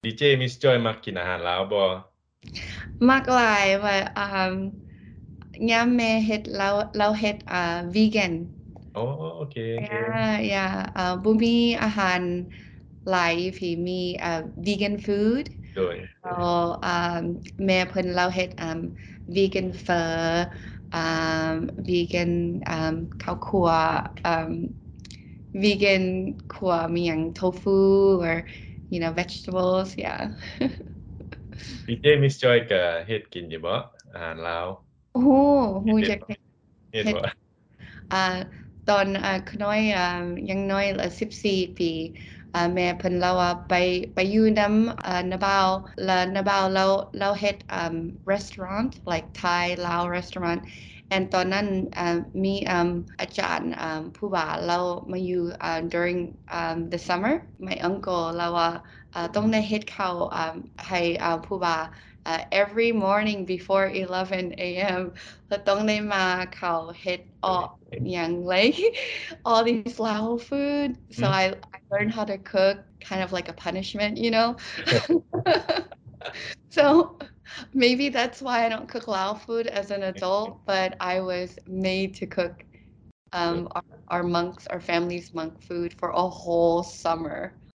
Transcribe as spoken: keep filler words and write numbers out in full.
ดีเจมิสจอยมักกินอาหารลาวบ่มากหลายว่าอ่าย่ามแม่เฮ็ดเราเราเฮ็ดอ่าวีแกนอ๋อโอเคโอเคย่าย่าอ่าบ่มีอาหารหลายที่มีอ่าวีแกนฟู้ดโดยโดแล้วยอ่าแม่เพิ่นเราเฮ็ดอ่าวีแกนเฟออ่าวีแกนอ่าข้าวคั่วอ่าวีแกนคั่วมีหยัง tofu or you know vegetables yeah ดีเจมิสจอยก็เฮ็ดกินอยู่บ่อาหารลาวโอ้โหเฮ็ดเป็นบ่ฮู้จักเฮ็ดเฮ็ดบ่อ่าตอนอ่าขน้อยอ่ายังน้อยละสิบสี่ปีอ่าแม่เพิ่นเล่าว่าไปไปอยู่นำอ่านาบ่าวแล้วนาบ่าวเราเราเฮ็ดอ่า restaurant like Thai Lao restaurant and ตอนนั้นอ่ามีอ่าอาจารย์อ่าผู้บ่าวเรามาอยู่อ่า during um, the summer my uncle เราว่าอ่าต้องได้เฮ็ดข้าวอ่าให้อ่าผู้บ่าว uh, every morning before eleven a m แล้วต้องได้มาเขาเฮ็ดออกอย่าง like all these Lao food อื so ม I, I learned how to cook kind of like a punishment you know so maybe that's why I don't cook Lao food as an adult but I was made to cook um, our, our monks our family's monk food for a whole summer